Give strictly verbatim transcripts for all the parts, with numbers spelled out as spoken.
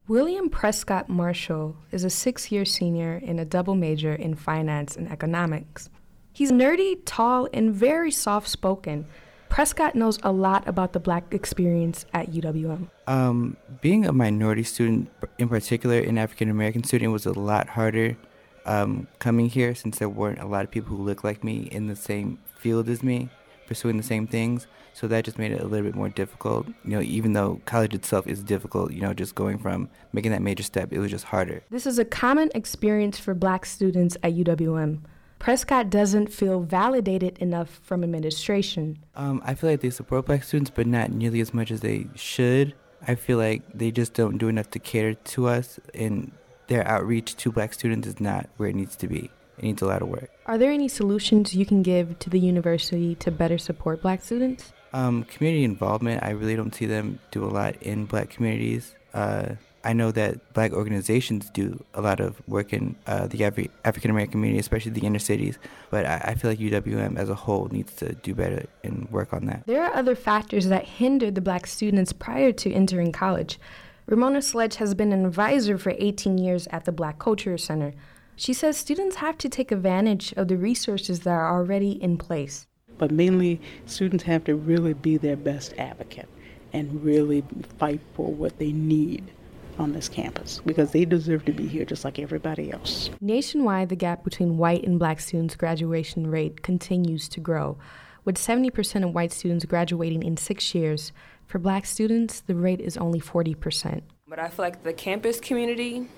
William Prescott Marshall is a six-year senior in a double major in finance and economics. He's nerdy, tall, and very soft-spoken. Prescott knows a lot about the Black experience at U W M. Um, being a minority student, in particular an African-American student, was a lot harder um, coming here since there weren't a lot of people who looked like me in the same field as me, pursuing the same things. So that just made it a little bit more difficult. You know, even though college itself is difficult, you know, just going from making that major step, it was just harder. This is a common experience for Black students at U W M. Prescott doesn't feel validated enough from administration. Um, I feel like they support Black students, but not nearly as much as they should. I feel like they just don't do enough to cater to us, and their outreach to Black students is not where it needs to be. It needs a lot of work. Are there any solutions you can give to the university to better support Black students? Um, community involvement, I really don't see them do a lot in Black communities. Uh, I know that Black organizations do a lot of work in uh, the Afri- African-American community, especially the inner cities, but I, I feel like U W M as a whole needs to do better and work on that. There are other factors that hinder the Black students prior to entering college. Ramona Sledge has been an advisor for eighteen years at the Black Culture Center. She says students have to take advantage of the resources that are already in place. But mainly, students have to really be their best advocate and really fight for what they need on this campus, because they deserve to be here just like everybody else. Nationwide, the gap between white and Black students' graduation rate continues to grow. With seventy percent of white students graduating in six years, for Black students, the rate is only forty percent. But I feel like the campus community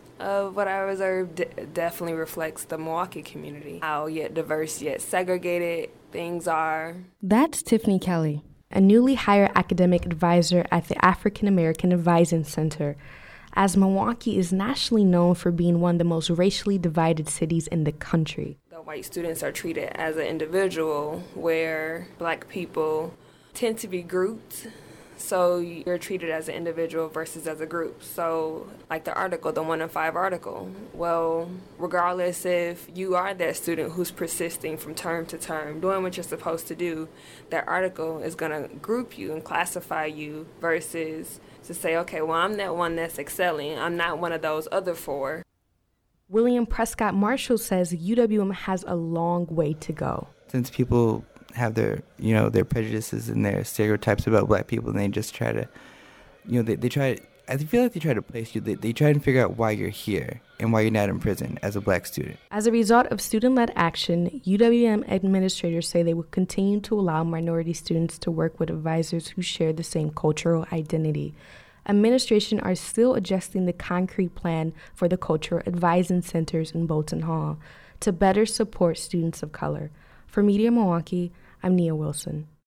of what I observed d- definitely reflects the Milwaukee community, how yet diverse yet segregated things are. That's Tiffany Kelly, a newly hired academic advisor at the African American Advising Center, as Milwaukee is nationally known for being one of the most racially divided cities in the country. The white students are treated as an individual, where Black people tend to be grouped. So you're treated as an individual versus as a group. So like the article, the one in five article, well, regardless if you are that student who's persisting from term to term, doing what you're supposed to do, that article is going to group you and classify you versus to say, okay, well, I'm that one that's excelling. I'm not one of those other four. William Prescott Marshall says U W M has a long way to go. Since people have their, you know, their prejudices and their stereotypes about Black people, and they just try to, you know, they, they try, I feel like they try to place you, they, they try to figure out why you're here and why you're not in prison as a Black student. As a result of student-led action, U W M administrators say they will continue to allow minority students to work with advisors who share the same cultural identity. Administration are still adjusting the concrete plan for the cultural advising centers in Bolton Hall to better support students of color. For Media Milwaukee, I'm Nia Wilson.